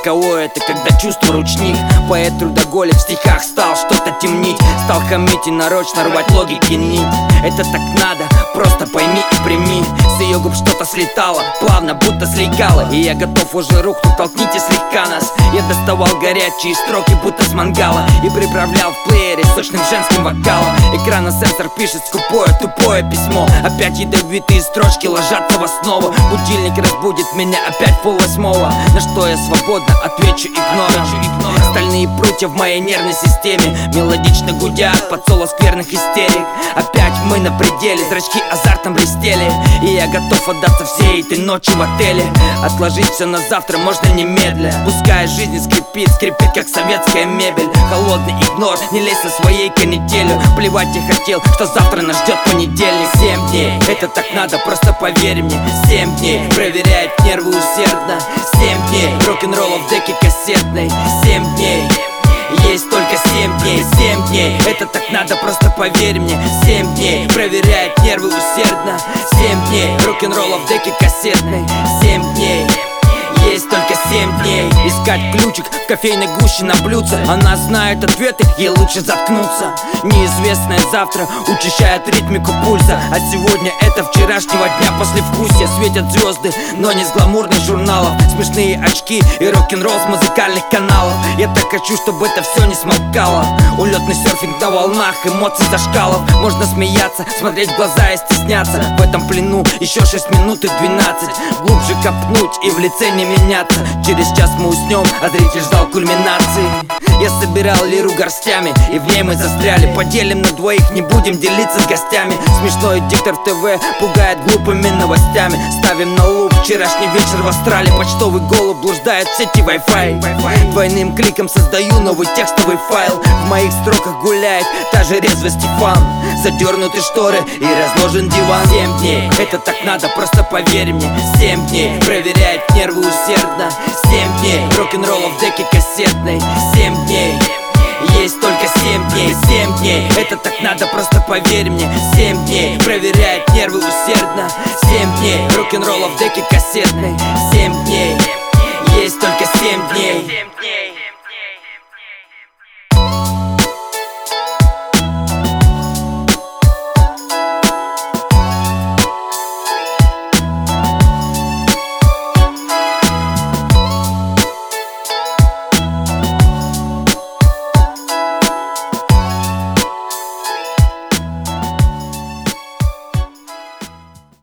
каково это, когда чувство ручник. Поэт трудоголик в стихах стал что-то темнить, стал хамить и нарочно рвать логики нить. Это так надо, просто пойми и прими. С ее губ что-то слетало, плавно, будто слегало. И я готов уже рухнуть, толкните слегка нас. Я доставал горячие строки, будто с мангала, и приправлял в плеере сочным женским вокалом. Экрана-сенсор пишет скупое, тупое письмо. Опять ядовитые строчки ложатся в основу. Будильник разбудит меня опять в 7:30. На что я свободно отвечу игнором. Стальные прутья в моей нервной системе мелодично гудят под соло скверных истерик. Опять мы на пределе, зрачки азартом блестели, и я готов отдаться всей этой ночи в отеле. Отложить все на завтра можно немедля. Пускай жизнь скрипит, скрипит как советская мебель. Холодный игнор, не лезь со своей канителью. Плевать я хотел, что завтра нас ждет понедельник. 7 дней, это так надо, просто поверь мне. 7 дней, проверяет нервы усердно. 7 дней, рок-н-ролла в деке кассетной. 7 дней, есть только 7 дней. 7 дней, это так надо, просто поверь мне. 7 дней, проверяет нервы усердно. 7 дней, рок-н-ролла в деке кассетной. 7 дней, есть только 7 дней. Искать ключик в кофейной гуще на блюдце. Она знает ответы, ей лучше заткнуться. Неизвестное завтра учащает ритмику пульса, а сегодня это вчерашнего дня послевкусия. Светят звезды, но не с гламурных журналов. Смешные очки и рок-н-ролл с музыкальных каналов. Я так хочу, чтобы это все не смолкало. Улетный серфинг на волнах, эмоций за шкалов. Можно смеяться, смотреть в глаза и стесняться. В этом плену еще 6 минут и 12. Глубже копнуть и в лице не меняться. Через час мы уснем, а зритель ждал кульминации. Я собирал лиру горстями, и в ней мы застряли. Поделим на двоих, не будем делиться с гостями. Смешной диктор ТВ пугает глупыми новостями. Ставим на луп вчерашний вечер в Австралии. Почтовый голубь блуждает в сети Wi-Fi. Двойным кликом создаю новый текстовый файл. В моих строках гуляет та же резвость и фан. Задернуты шторы и разложен диван. 7 дней, это так надо, просто поверь мне. 7 дней, проверяет нервы усердно. 7 дней, рок-н-ролла в деке кассетной. 7 дней, есть только 7 дней. 7 дней, это так надо, просто поверь мне. 7 дней, проверяет нервы усердно. 7 дней, рок-н-ролла в деке кассетной.